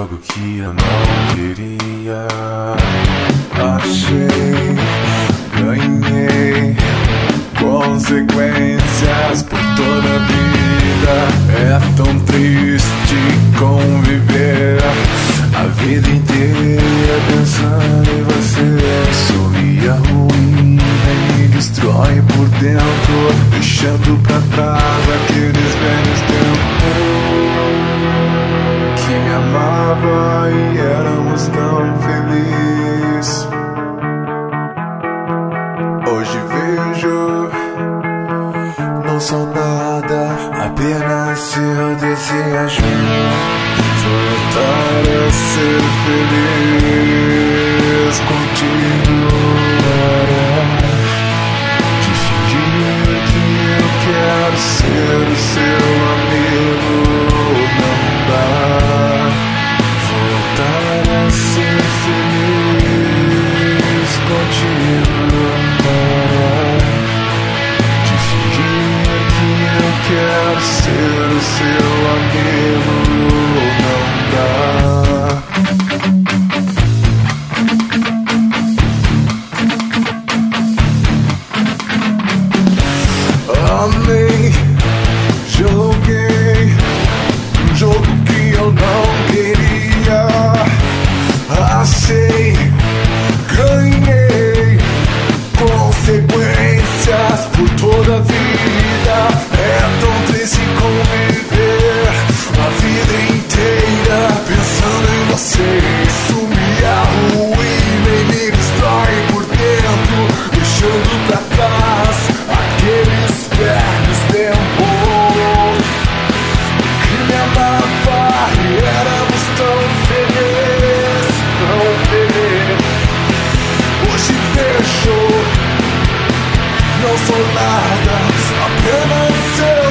algo que eu não queria. Achei, ganhei consequências por toda a vida. É tão triste conviver a vida inteira pensando em você. Sorria ruim e me destrói por dentro, deixando pra trás aqueles velhos tempos que me amava e éramos tão felizes. Hoje vejo, não sou nada, apenas seu desejo. Voltar a ser feliz contigo. De fingir que eu quero ser o seu amigo. Não dá. Voltar a ser feliz contigo. De fingir que eu quero ser o seu amigo. Não dá. Amei, joguei um jogo que eu não queria. Achei, ganhei consequências por toda a vida. É tão triste conviver a vida inteira pensando em você. Isso me arruína e me destrói por dentro, deixando pra trás aqueles velhos tempos que me amava e éramos tão felizes, tão felizes. Hoje vejo, não sou nada, apenas eu.